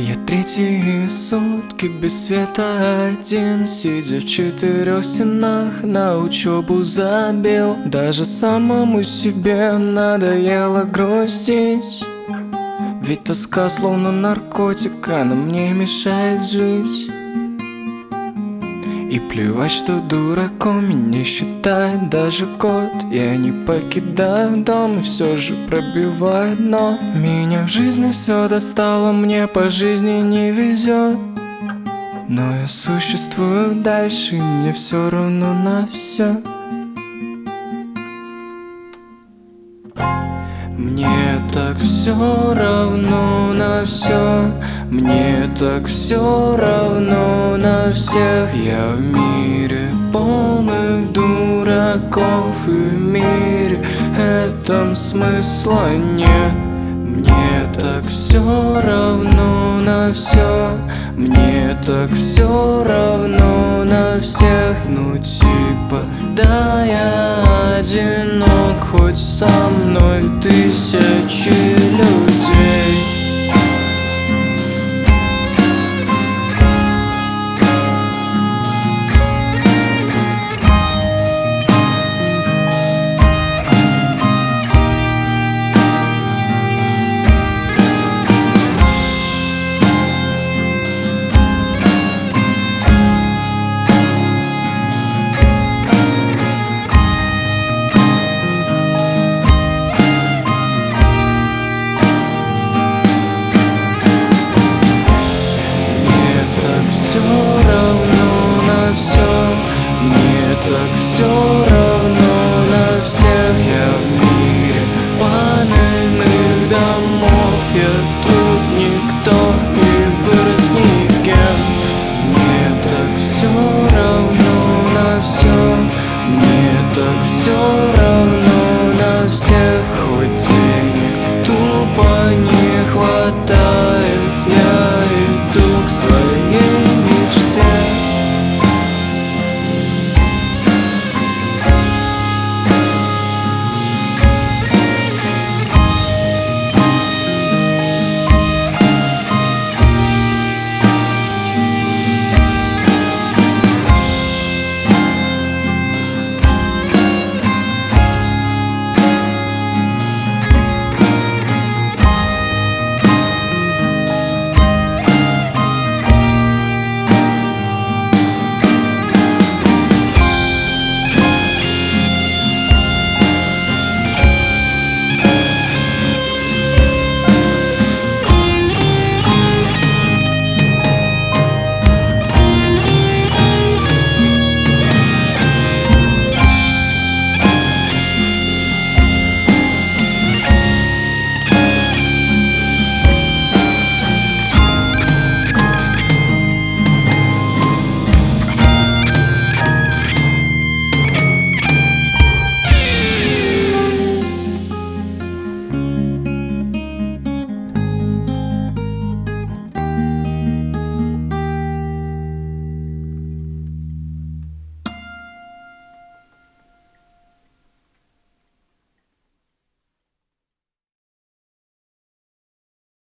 Я третьи сутки без света один, сидя в 4 стенах, на учебу забил. Даже самому себе надоело грустить, ведь тоска словно наркотик, она мне мешает жить. И плевать, что дураком меня считает даже кот. Я не покидаю дом и все же пробиваю дно. Меня в жизни все достало, мне по жизни не везет, но я существую дальше, и мне все равно на все. Мне так все равно на все, мне так все равно на всех. Я в мире полных дураков, и в мире этом смысла нет. Мне так все равно на все, мне так все равно на всех. Ну типа, да, я одинок, хоть со мной тысячи людей. Так все равно на всех. Я в мире панельных домов, я тут никто и вырос никем. Мне так все равно на все, мне так все равно.